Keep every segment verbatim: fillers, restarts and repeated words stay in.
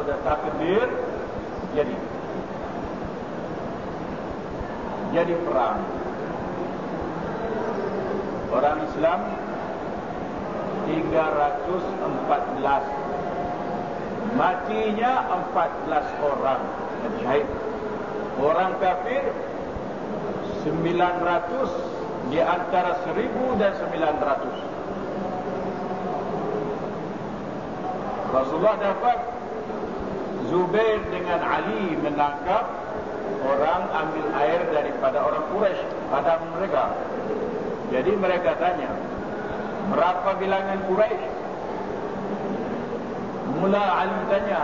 pada takdir, jadi jadi perang. Orang Islam tiga ratus empat belas, matinya empat belas orang syahid. Orang kafir sembilan ratus di antara seribu dan sembilan ratus. Rasulullah dapat Zubair dengan Ali menangkap orang ambil air daripada orang Quraisy pada mereka. Jadi mereka tanya, berapa bilangan Quraisy? Mula Ali tanya,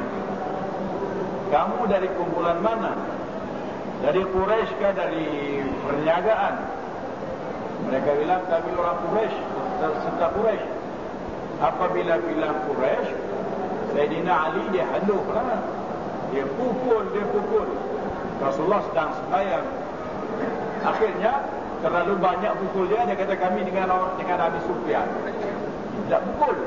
kamu dari kumpulan mana? Dari Quraisy kah dari perniagaan? Mereka bilang kami orang Quraisy, serta Quraisy. Apabila bilang Quraisy, Sayyidina Ali dia haluh lah. Dia pukul, dia pukul. Rasulullah sedang sembahyang. Akhirnya terlalu banyak pukul dia, dia kata kami dengan dengan Abi Sufyan tidak pukul.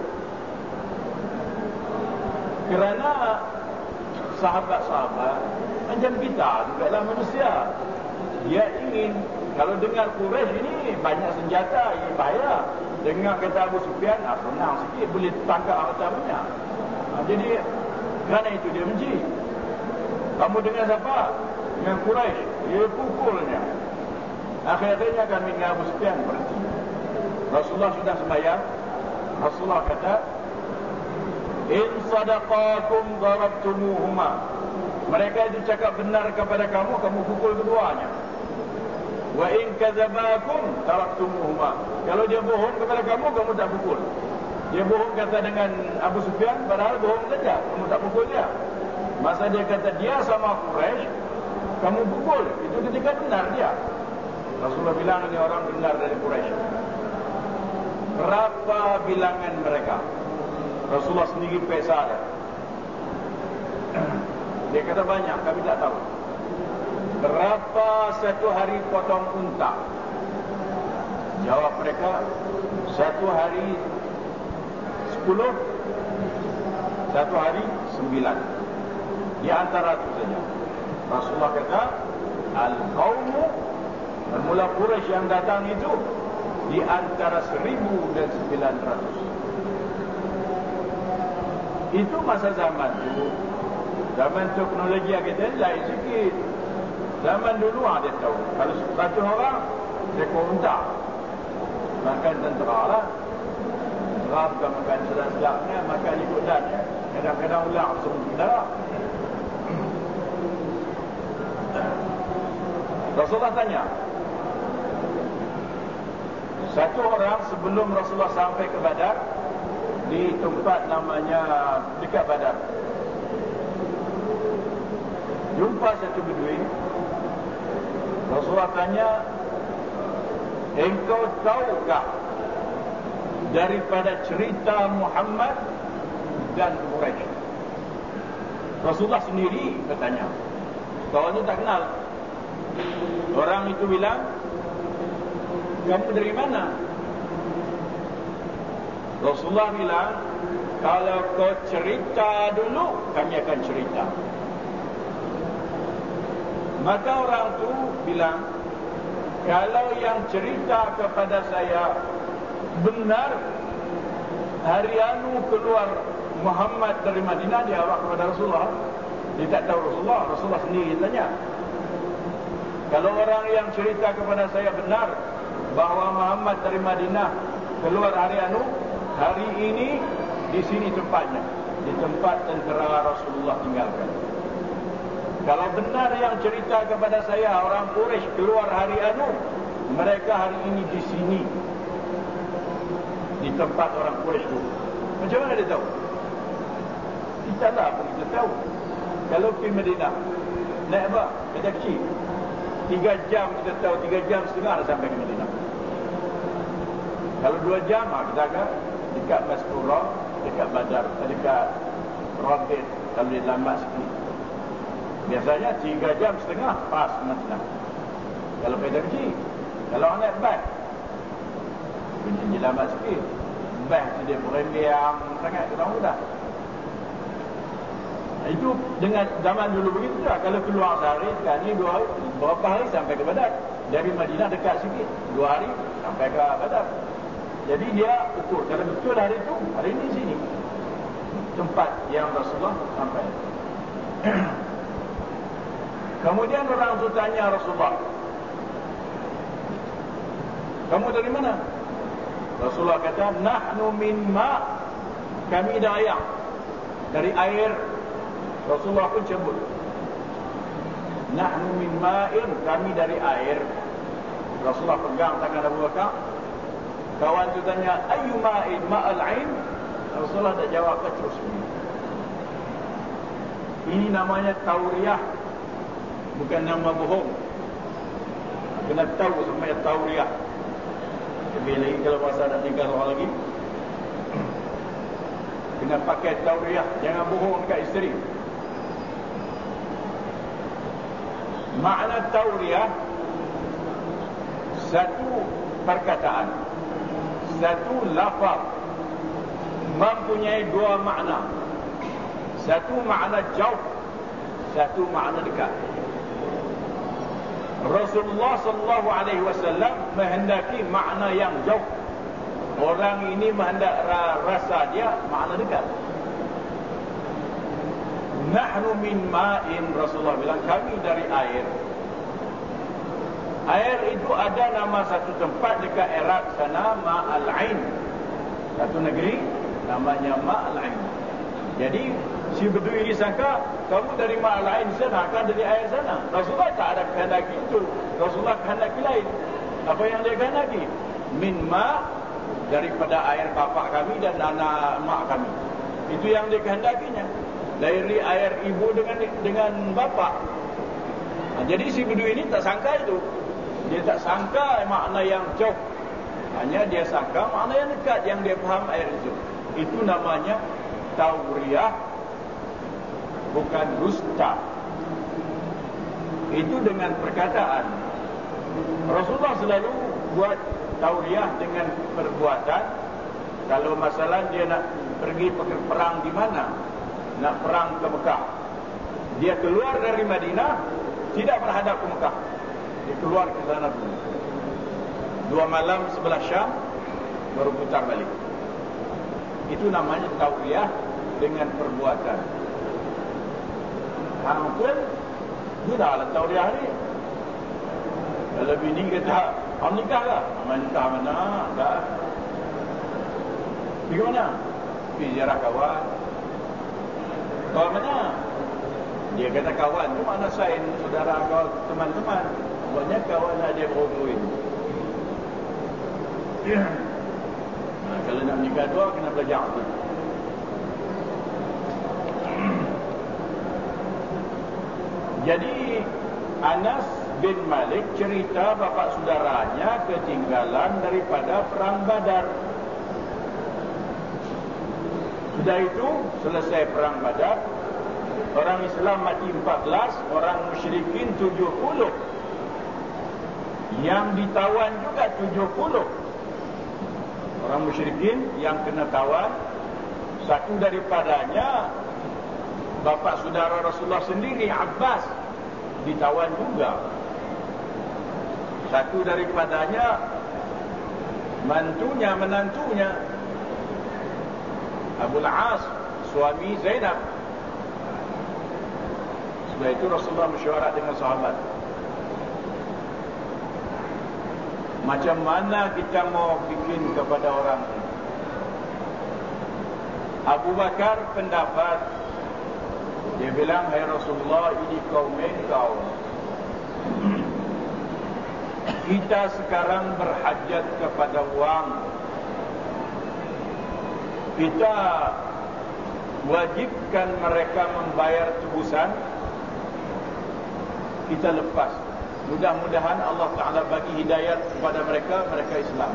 Kerana sahabat-sahabat macam kita jugalah manusia. Dia ingin, kalau dengar Quraisy ini banyak senjata, ini bahaya. Dengar kata Abu Sufyan, ah, senang sikit, boleh tangkap harta banyak. Ah, jadi kerana itu dia benci. Kamu dengar siapa? Dengan Quraisy, dia pukulnya. Akhirnya kami dengan Abu Sufyan berhenti. Rasulullah sudah sembahyang. Rasulullah kata, in sadaqakum darabtumuhuma. Mereka itu cakap benar kepada kamu, kamu pukul keduanya. Wa in kadzabakum taraktumuhuma. Kalau dia bohong kepada kamu, kamu tak pukul. Dia bohong kata dengan Abu Sufyan, padahal bohong saja, kamu tak pukul dia. Masa dia kata dia sama Quraisy, kamu pukul. Itu ketika benar dia. Rasulullah bilang ini orang benar dari Quraisy. Berapa bilangan mereka? Rasulullah sendiri pesa dia. Dia kata banyak, kami tak tahu. Berapa satu hari potong unta? Jawab mereka, satu hari sepuluh, satu hari sembilan. Di antara itu saja. Rasulullah kata, al-qawmu, bermula Quraisy yang datang itu di antara seribu dan sembilan ratus. Itu masa zaman itu. Zaman teknologi kita lain sikit. Zaman dulu ada tahu. Kalau satu orang seekor unta, makan tentera lah. Tentera bukan makan sedap-sedapnya, makan ikut dannya. Kadang-kadang ulang sementara. Rasulullah tanya, satu orang sebelum Rasulullah sampai ke Badar, di tempat namanya dekat Badar, jumpa satu beduin. Rasulullah tanya, engkau tahukah daripada cerita Muhammad dan Quraisy? Rasulullah sendiri bertanya. Kawan itu tak kenal. Orang itu bilang, kamu dari mana? Rasulullah bilang, kalau kau cerita dulu, kami akan cerita. Maka orang tu bilang, kalau yang cerita kepada saya benar, hari anu keluar Muhammad dari Madinah, dia awak kepada Rasulullah. Dia tak tahu Rasulullah. Rasulullah sendiri tanya, kalau orang yang cerita kepada saya benar bahawa Muhammad dari Madinah keluar hari anu, hari ini di sini tempatnya, di tempat tentera Rasulullah tinggalkan. Kalau benar yang cerita kepada saya orang Quraisy keluar hari anu, mereka hari ini di sini, di tempat orang Quraisy itu. Macam mana dia tahu? Kita lah apa kita tahu. Kalau pergi Madinah, naik apa? Kereta kecil. Tiga jam kita tahu, tiga jam setengah dah sampai ke Madinah. Kalau dua jam, kita akan dekat Masturah, dekat Badar, dekat Rabit, kalau dia lambat sikit. Biasanya tiga jam setengah pas Madinah. Kalau kereta kecil. Kalau naik bas, dia lambat sikit. Bas tu dia berembiang sangat, kita mudah. Itu dengan zaman dulu begitu lah. Kalau keluar sehari, sekali dua hari, berapa hari sampai ke Badar. Dari Madinah dekat sikit, dua hari sampai ke Badar. Jadi dia ukur, kalau betul hari itu, hari ini sini tempat yang Rasulullah sampai. Kemudian orang itu tanya Rasulullah, kamu dari mana? Rasulullah kata, nahnu min ma', kami dari air. Dari air. Rasulullah pun sebut, nahnu min ma'in, kami dari air. Rasulullah pegang tangan Abu Bakar. Kawan tu tanya, ayu ma'in, ma'al ain? Rasulullah tak jawab, terus. Ini namanya tauriyah, bukan nama bohong. Kena tahu semuanya tauriyah. Lebih lagi kalau masa nak tinggal orang lagi, kena pakai tauriyah, jangan bohong dekat isteri. Makna tauriyah, satu perkataan, satu lafaz mempunyai dua makna. Satu makna jauh, satu makna dekat. Rasulullah sallallahu alaihi wasallam menghendaki makna yang jauh. Orang ini menghendak rasa dia makna dekat. Nahnu min ma'in, Rasulullah bilang kami dari air. Air itu ada nama satu tempat dekat Iraq sana, Ma'al Ain. Satu negeri namanya Ma'al Ain. Jadi si Bedui ini sangka kamu dari Ma'al Ain sana, akan dari air sana. Rasulullah tak ada kehendaki itu. Rasulullah kehendaki lain. Apa yang dia kehendaki? Min ma', daripada air bapa kami dan anak mak kami. Itu yang dia kehendakinya. Dari air ibu dengan dengan bapa. Nah, jadi si Bedui ini tak sangka itu. Dia tak sangka makna yang jauh. Hanya dia sangka makna yang dekat, yang dia faham air itu. Itu namanya tauriyah, bukan dusta. Itu dengan perkataan. Rasulullah selalu buat tauriyah dengan perbuatan. Kalau masalah dia nak pergi perang di mana, nak perang ke Mekah, dia keluar dari Madinah, tidak berhadap ke Mekah, dia keluar ke sana dulu. Dua malam sebelah Syam, baru putar balik. Itu namanya tauriyah dengan perbuatan. Hang pun tidak ada tauriyah ni. Kalau bini kata, "Am nikah lah?" "Nikah mana?" "Tak." "Pergi mana?" "Pergi ziarah kawan." "Kawan mana?" Dia kata kawan tu mana sain saudara kau, teman-teman. Banyak kawan nak dia berhubungi. Nah, kalau nak nikah dua kena belajar tu. Jadi Anas bin Malik cerita bapa saudaranya ketinggalan daripada perang Badar. Sudah itu selesai perang Badar, orang Islam mati empat belas, orang musyrikin tujuh puluh. Yang ditawan juga tujuh puluh. Orang musyrikin yang kena tawan, satu daripadanya bapa saudara Rasulullah sendiri, Abbas, ditawan juga. Satu daripadanya mantunya, menantunya Abu Al-As, suami Zainab. Setelah itu Rasulullah mesyuarat dengan sahabat, macam mana kita mau bikin kepada orang ini? Abu Bakar pendapat, dia bilang, "Hai Rasulullah, ini kaum engkau. Kita sekarang berhajat kepada wang. Kita wajibkan mereka membayar tebusan. Kita lepas. Mudah-mudahan Allah Ta'ala bagi hidayat kepada mereka, mereka Islam."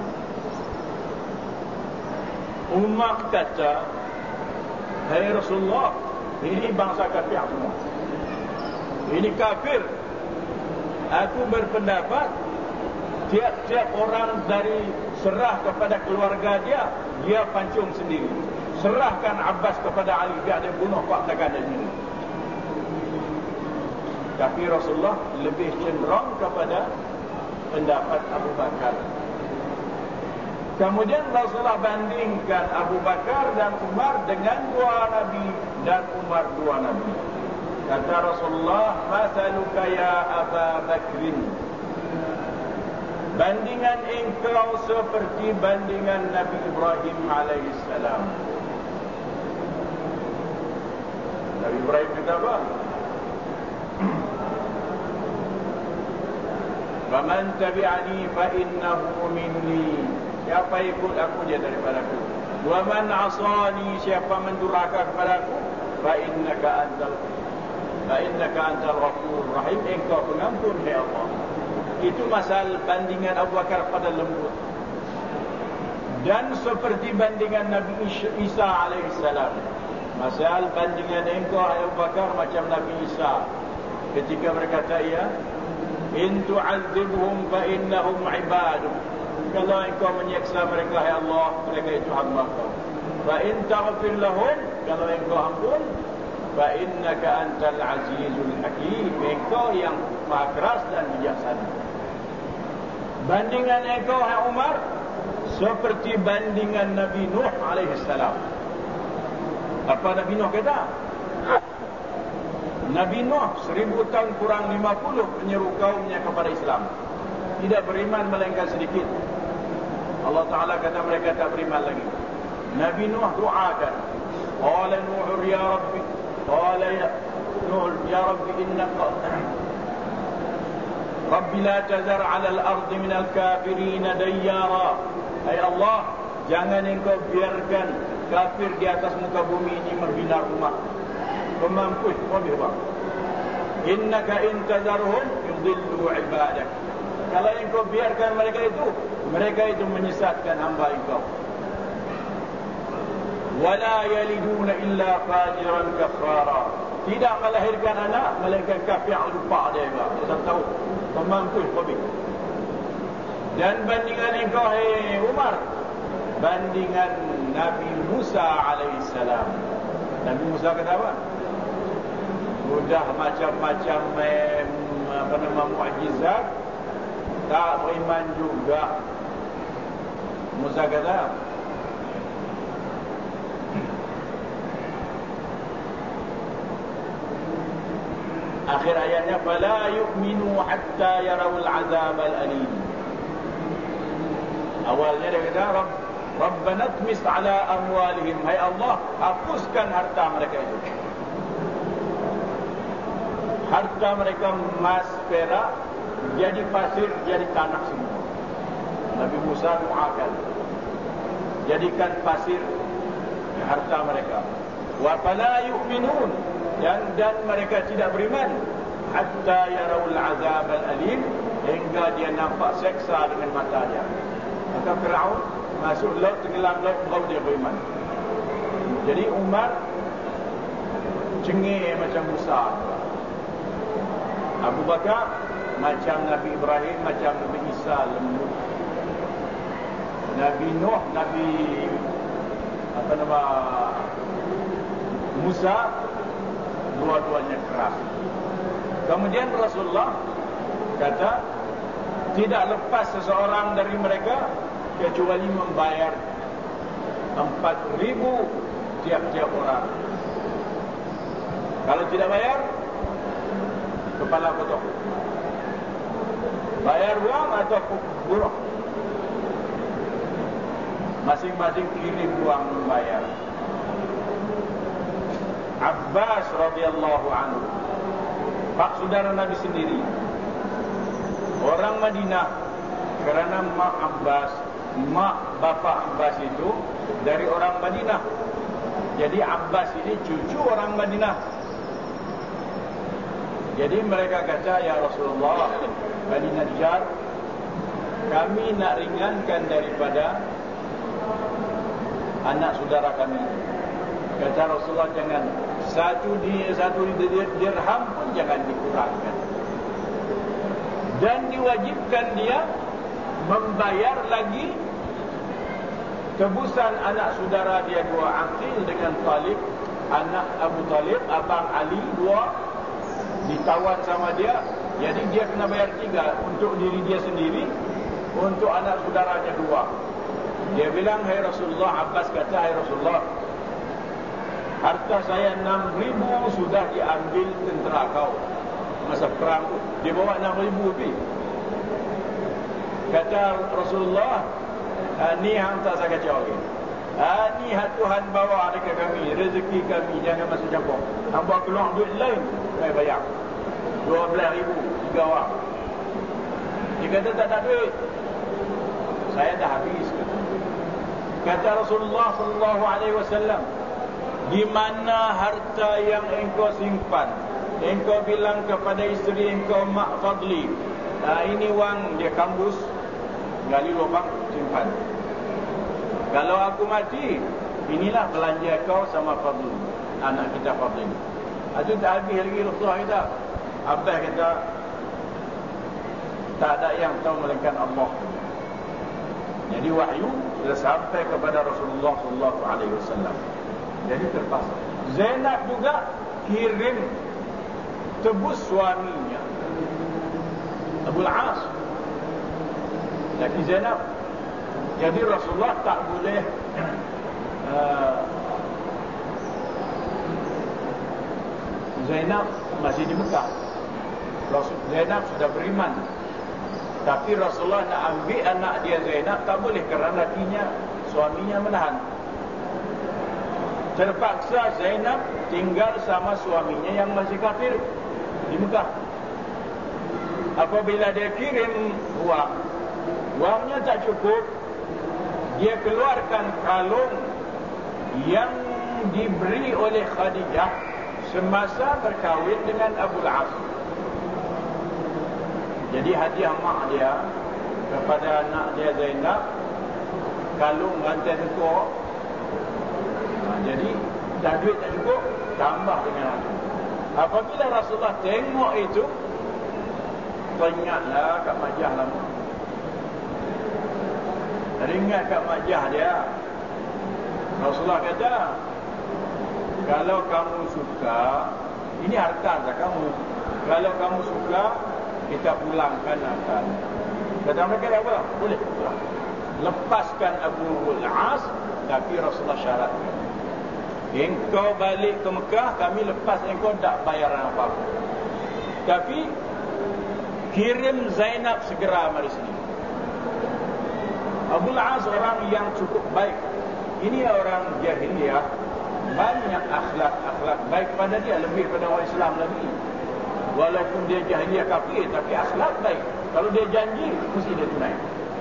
Umar kata, "Hai Rasulullah, ini bangsa kafir semua. Ini kafir. Aku berpendapat tiap-tiap orang dari serah kepada keluarga dia, dia pancung sendiri. Serahkan Abbas kepada Ali, biar dia bunuh Pak Tekan sendiri. Tapi Rasulullah lebih cenderung kepada pendapat Abu Bakar. Kemudian Rasulullah bandingkan Abu Bakar dan Umar dengan dua Nabi dan Umar dua Nabi. Kata Rasulullah, "Masaluka ya Aba Bakrin." Bandingan engkau seperti bandingan Nabi Ibrahim alaihissalam. Nabi Ibrahim kata apa? "Faman tabi'ani fa innahu minni." Siapa ikut aku dia daripada aku. "Wa man 'asani," siapa mendurhaka kepada aku, "fa innaka antal fa innaka antal ghafurur rahim." Engkau pengampun ya Allah. Itu masal bandingan Abu Bakar pada lembut. Dan seperti bandingan Nabi Isa alaihissalam. Masal bandingan engkau Abu Bakar macam Nabi Isa. Ketika berkata ia, "In tu'adzibhum fa innahum 'ibaduk." Kalau engkau menyiksa mereka, ya Allah, mereka itu hamba kau. Fa in taghfir lahum, kalau engkau ampun, fa innaka antal azizul hakim. Engkau yang maha keras dan bijaksana. Bandingan engkau, hai Umar, seperti bandingan Nabi Nuh alaihissalam. Apa Nabi Nuh kata? Nabi Nuh seribu tahun kurang lima puluh menyeru kaumnya kepada Islam. Tidak beriman melainkan sedikit. Allah Ta'ala kata mereka tak beriman lagi. Nabi Nuh doakan. Qala Nuh ya Rabbi. Qala ya Nuh ya Rabbi innaka Rabbi la tazar ala al-ardi minal kafirina dayyara. Hai Allah, jangan engkau biarkan kafir di atas muka bumi ini membina rumah. Pemampus, lebih bang. Innaka intazarhum yudillu ibadak. Kalau engkau biarkan mereka itu, mereka itu menyesatkan hamba engkau. Wala yaliduna illa fajiran kafara. Tidak melahirkan anak melainkan kafir lupa dia juga. Kita tahu pemampus lebih. Dan bandingan engkau, hai Umar, bandingan Nabi Musa alaihissalam. Nabi Musa kata apa? Sudah macam-macam apa nama mukjizat, tak beriman juga. Musa kata, akhir ayatnya, fala yu'minu hatta yarawul azab al-alim. Awalnya dia kata, Rabb, Rabbana tmis ala amwalihim. Hai Allah, hapuskan harta mereka itu. Harta mereka emas, perak, jadi pasir, jadi tanah semua. Nabi Musa doakan, jadikan pasir harta mereka. Wa fala yu'minun, dan dan mereka tidak beriman hatta yarawul azab al-alim, hingga dia nampak seksa dengan mata dia. Maka Firaun masuk laut, tenggelam laut, baru dia beriman. Jadi Umar cengih macam Musa. Abu Bakar macam Nabi Ibrahim, macam Nabi Isa lembut. Nabi Nuh, Nabi apa nama Musa, dua-duanya keras. Kemudian Rasulullah kata, tidak lepas seseorang dari mereka kecuali membayar empat ribu tiap-tiap orang. Kalau tidak bayar, kepala potong. Bayar uang atau buruh, masing-masing kirim uang membayar. Abbas radhiyallahu anhu, pak saudara Nabi sendiri, orang Madinah, kerana mak Abbas, mak bapa Abbas itu dari orang Madinah. Jadi Abbas ini cucu orang Madinah. Jadi mereka kata, ya Rasulullah, Bani Najjar, kami nak ringankan daripada anak saudara kami. Kata Rasulullah, jangan. Satu di satu dirham pun jangan dikurangkan. Dan diwajibkan dia membayar lagi tebusan anak saudara dia dua, Aqil dengan Talib, anak Abu Talib, abang Ali dua, ditawan sama dia. Jadi dia kena bayar tiga, untuk diri dia sendiri, untuk anak saudaranya dua. Dia bilang, hai Rasulullah, Abbas kata, hai Rasulullah, harta saya enam ribu sudah diambil tentera kau masa perang tu. Dia bawa enam ribu lebih. Kata Rasulullah, ni hang tak saya kacau lagi. Ah, ni Tuhan bawa dekat kami, rezeki kami, jangan masuk campur. Hang bawa keluar duit lain, saya bayar dua belas ribu, tiga orang. Dia kata tak ada duit. Saya dah habis. Kata Rasulullah sallallahu alaihi wasallam, di mana harta yang engkau simpan? Engkau bilang kepada isteri engkau, Mak Fadli, nah, ini wang dia kambus, gali lubang, simpan. Kalau aku mati, inilah belanja kau sama Fadli, anak kita Fadli. Itu tak habis lagi Rasulullah kita. Abbas kata, tak ada yang tahu melainkan Allah. Jadi wahyu sudah sampai kepada Rasulullah sallallahu alaihi wasallam. Jadi terpaksa. Zainab juga kirim tebus suaminya, Abul As, laki Zainab. Jadi Rasulullah tak boleh uh, Zainab masih di Mekah. Rasul Zainab sudah beriman, tapi Rasulullah nak ambil anak dia Zainab tak boleh kerana lakinya, suaminya menahan. Terpaksa Zainab tinggal sama suaminya yang masih kafir di Mekah. Apabila dia kirim wang, wangnya tak cukup, dia keluarkan kalung yang diberi oleh Khadijah semasa berkahwin dengan Abul As. Jadi hadiah mak dia kepada anak dia Zainab, kalung rantai tekuk. Nah, jadi dah duit tak cukup, tambah dengan itu. Apabila Rasulullah tengok itu, teringatlah kat majah lama. Teringat kat majah dia. Rasulullah kata, kalau kamu suka, ini harta dah kamu, kalau kamu suka, kita pulangkan akan. Kata mereka dia apa? Boleh pulang. Lepaskan Abul As, tapi Rasulullah syarat, engkau balik ke Mekah, kami lepas engkau tak bayaran apa-apa, tapi kirim Zainab segera mari sini. Abul As orang yang cukup baik. Ini orang jahiliyah, banyak akhlak-akhlak baik pada dia, lebih pada orang Islam lagi. Walaupun dia jahiliyah kafir, tapi akhlak baik. Kalau dia janji, mesti dia tunai.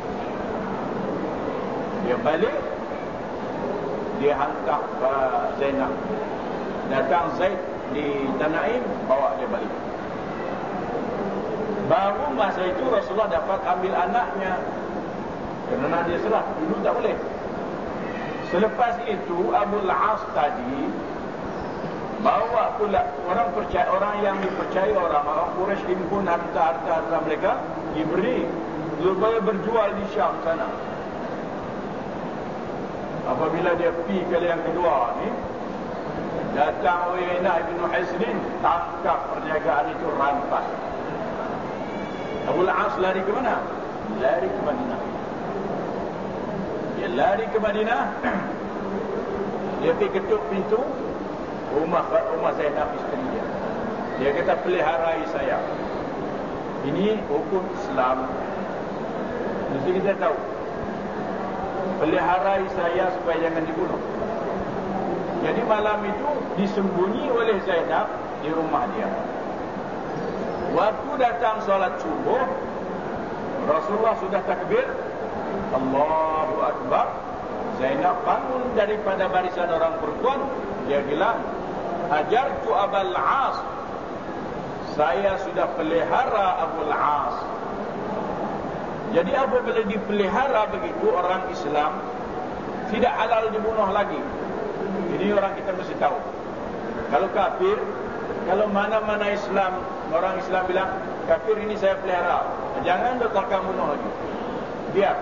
Dia balik, dia hantar uh, Zainab. Datang Zaid di Tanaim, bawa dia balik. Baru masa itu Rasulullah dapat ambil anaknya, kerana dia serah, dulu tak boleh. Selepas itu Abul As tadi bawa pula orang percaya, orang yang dipercaya orang orang Quraisy himpun harta-harta mereka, diberi supaya berjual di Syam sana. Apabila dia pergi kali yang kedua ni, datang Uyainah bin Hisnin, tangkap perniagaan itu, rampas. Abul As lari ke mana? Lari ke Madinah. Dia lari ke Madinah. Dia pergi ketuk pintu rumah rumah Zainab, isteri dia. Dia kata, peliharai saya. Ini hukum Islam, mesti kita tahu. Peliharai saya supaya jangan dibunuh. Jadi malam itu disembunyi oleh Zainab di rumah dia. Waktu datang solat subuh, Rasulullah sudah takbir, Allahu Akbar. Zainab bangun daripada barisan orang perempuan. Dia bilang, ajartu Abul As, saya sudah pelihara Abul As. Jadi apabila dipelihara begitu, orang Islam tidak halal dibunuh lagi. Ini orang kita mesti tahu. Kalau kafir, kalau mana-mana Islam, orang Islam bilang, kafir ini saya pelihara, jangan letakkan bunuh lagi, biar.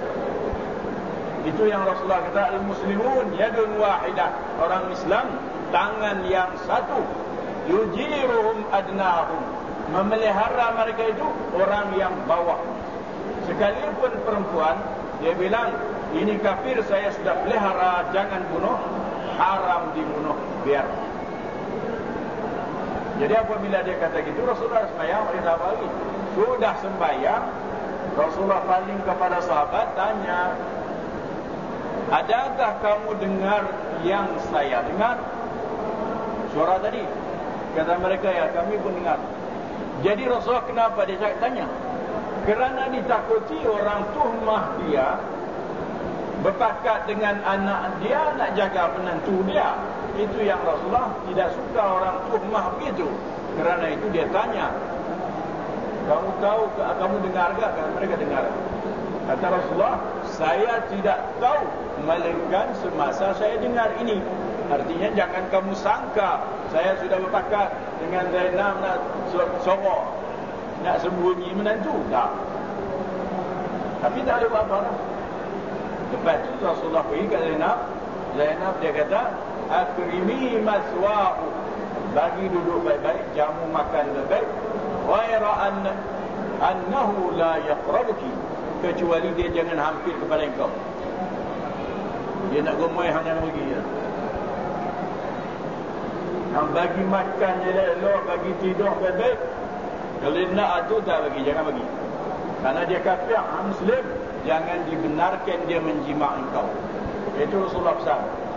Itu yang Rasulullah kata, al-muslimun yadun wahidah, orang Islam tangan yang satu. yujiruhum adnahum, memelihara mereka itu orang yang bawah. Sekalipun perempuan, dia bilang, ini kafir saya sudah pelihara, jangan bunuh, haram dibunuh, biar. Jadi apabila dia kata gitu, Rasulullah sembahyang, dia bagi. Sudah sembahyang, Rasulullah paling kepada sahabat, tanya, adakah kamu dengar yang saya dengar? Suara tadi. Kata mereka, ya kami pun dengar. Jadi Rasulullah kenapa dia tanya? Kerana ditakuti orang tuhmah dia, berpakat dengan anak dia, nak jaga menantu dia. Itu yang Rasulullah tidak suka orang tuhmah begitu. Kerana itu dia tanya, kamu tahu, kamu dengar tak? Mereka dengar. Kata Rasulullah, saya tidak tahu, melainkan semasa saya dengar ini. Artinya jangan kamu sangka saya sudah berpakat dengan Zainab nak sorok, nak sembunyi menantu. Tak. Tapi tak ada apa-apa lah. Lepas itu Rasulullah pergi kat Zainab. Zainab dia kata, akrimi maswahu, bagi duduk baik-baik, jamu makan baik-baik. Ghaira an annahu la yaqrabuki, kecuali dia jangan hampir kepada engkau. Dia nak gomai hanya nak pergi ya. Yang bagi makan je elok, bagi tidur baik-baik. Kalau nak atu tak bagi, jangan bagi. Karena dia kafir, Muslim, jangan dibenarkan dia menjima' engkau. Itu Rasulullah pesan.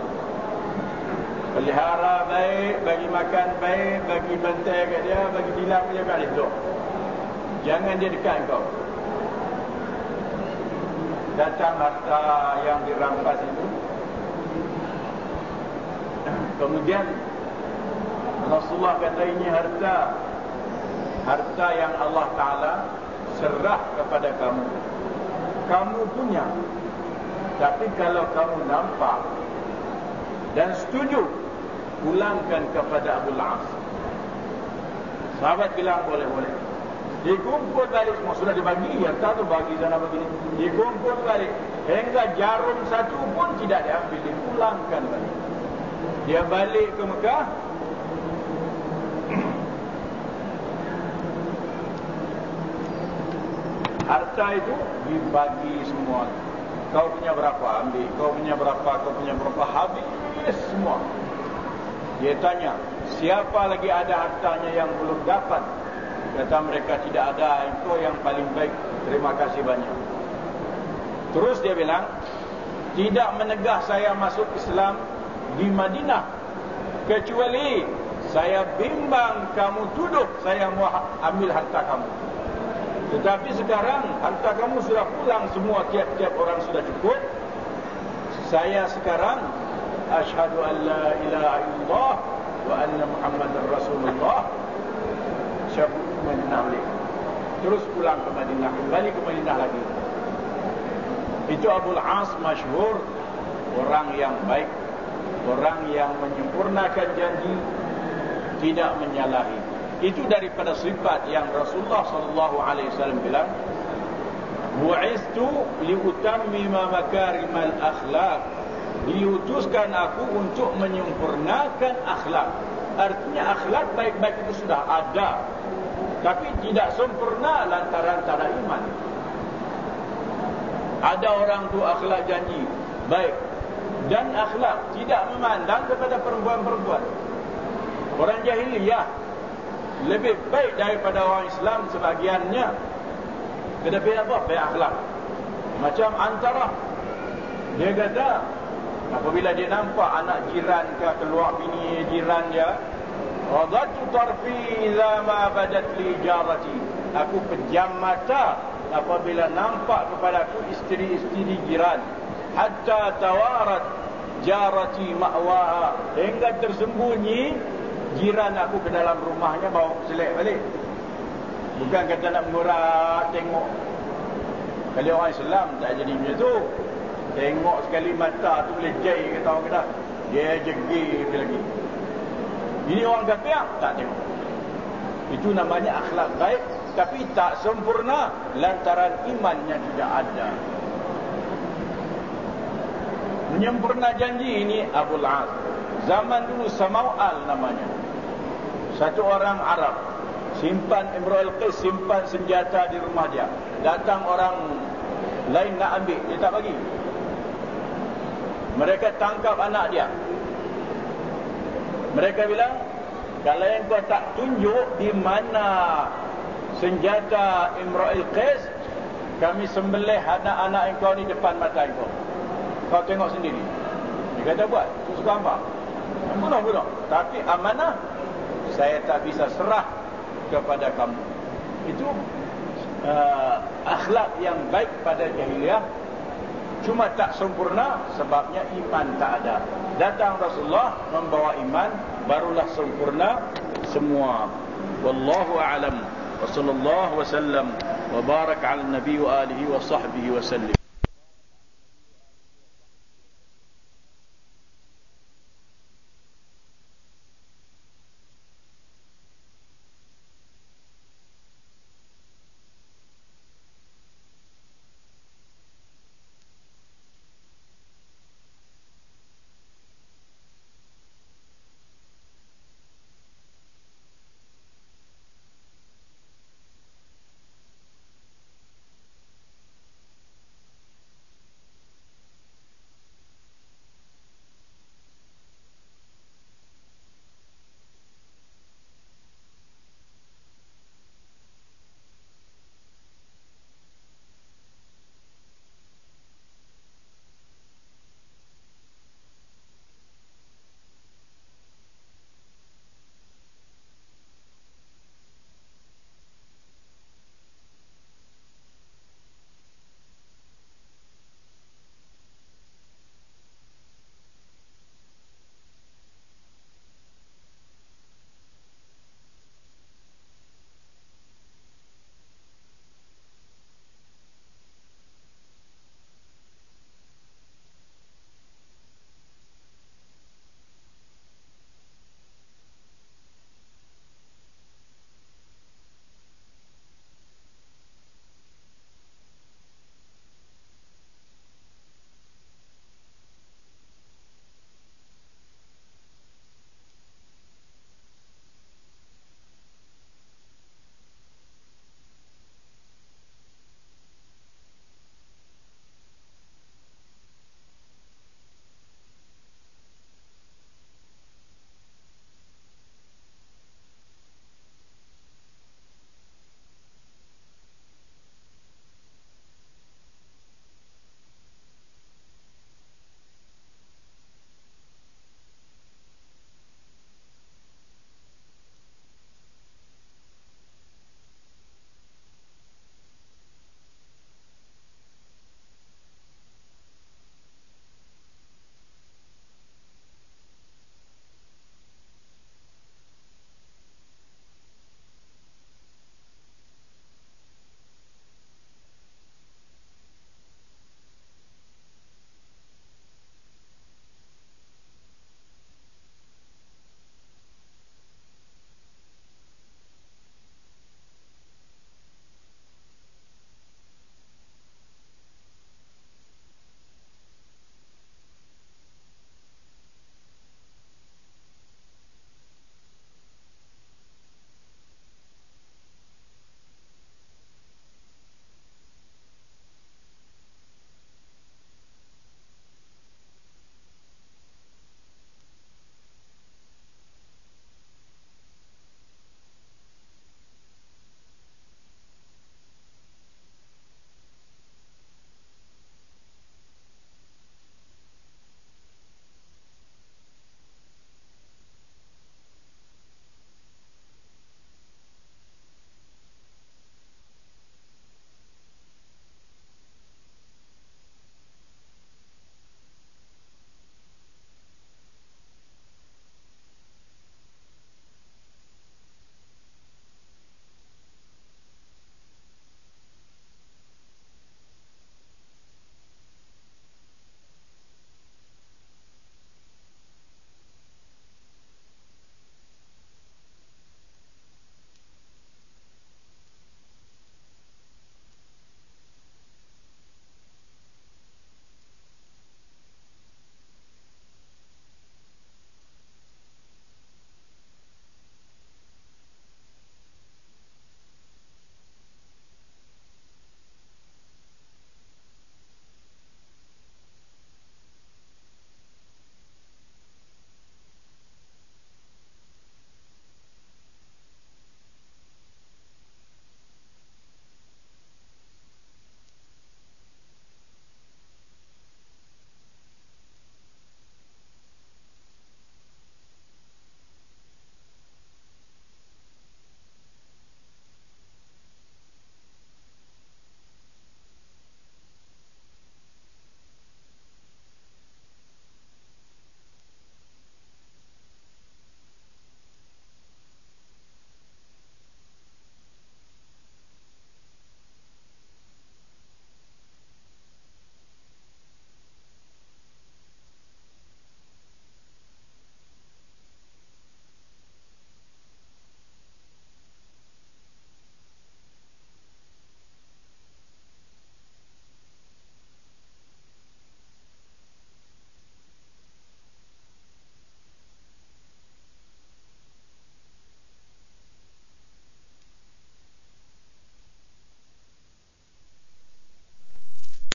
Pelihara baik, bagi makan baik, bagi bantai kat dia, bagi tilam dia kat dia. Jangan dia dekat engkau. Datang harta yang dirampas itu. Kemudian Rasulullah kata, ini harta, harta yang Allah Ta'ala serah kepada kamu. Kamu punya. Tapi kalau kamu nampak dan setuju, pulangkan kepada Abu Al-As. Sahabat bilang boleh-boleh. Dikumpul balik semua, sudah dibagi, harta tu bagi sana begini. Dikumpul balik, hingga jarum satu pun tidak diambil, dipulangkan balik. Dia balik ke Mekah. Harta itu dibagi semua. Kau punya berapa, ambil. Kau punya berapa, kau punya berapa, habis semua. Dia tanya, siapa lagi ada hartanya yang belum dapat? Kata mereka, tidak ada, engkau yang paling baik, terima kasih banyak. Terus dia bilang, tidak menegah saya masuk Islam di Madinah, kecuali saya bimbang kamu tuduh saya mau ambil harta kamu. Tetapi sekarang harta kamu sudah pulang semua, tiap-tiap orang sudah cukup. Saya sekarang asyhadu an la ilaha illallah wa anna Muhammadar Rasulullah. Syabut Madinah balik. Terus pulang ke Madinah, kembali ke Madinah lagi. Itu Abu Al-As masyhur, orang yang baik, orang yang menyempurnakan janji, tidak menyalahi. Itu daripada sifat yang Rasulullah sallallahu alaihi wasallam bilang, bu'istu liutammima makarimal akhlak, diutuskan aku untuk menyempurnakan akhlak. Artinya akhlak baik-baik itu sudah ada, tapi tidak sempurna lantaran tak ada iman. Ada orang tu akhlak janji baik dan akhlak tidak memandang kepada perempuan-perempuan. Orang jahiliyah lebih baik daripada orang Islam sebagiannya. Tetapi apa? Baik akhlak. Macam antara, dia kata, apabila dia nampak anak jiran ke keluar bini jiran dia, radatu tarfi idza ma badat li jarati, aku pejam mata apabila nampak kepadaku isteri-isteri jiran, hatta tawarat jarati ma'waha, hingga tersembunyi jiran aku ke dalam rumahnya, bawa selek balik. Bukan kata nak mengurat, tengok. Kalau orang Islam tak jadi macam tu. Tengok sekali mata tu boleh jai, kata orang kata, dia jegir lagi. Ini orang kafir tak tengok. Itu namanya akhlak baik, tapi tak sempurna lantaran imannya tidak ada. Menyempurna janji ini Abu Al-As. Zaman dulu Samau'al namanya. Satu orang Arab simpan Imrul Qais, simpan senjata di rumah dia. Datang orang lain nak ambil, dia tak bagi. Mereka tangkap anak dia. Mereka bilang, kalau yang kau tak tunjuk di mana senjata Imrul Qais, kami sembelih anak-anak engkau ni depan mata engkau. Kau tengok sendiri. Dia kata buat, suka hamba. Bunuh-bunuh. Tapi amanah saya tak bisa serah kepada kamu. Itu uh, akhlak yang baik pada jahiliyah. Cuma tak sempurna sebabnya iman tak ada. Datang Rasulullah membawa iman, barulah sempurna semua. Wallahu a'lam. Wa sallallahu wa sallam wa barak ala nabi wa alihi wa sahbihi wa sallim.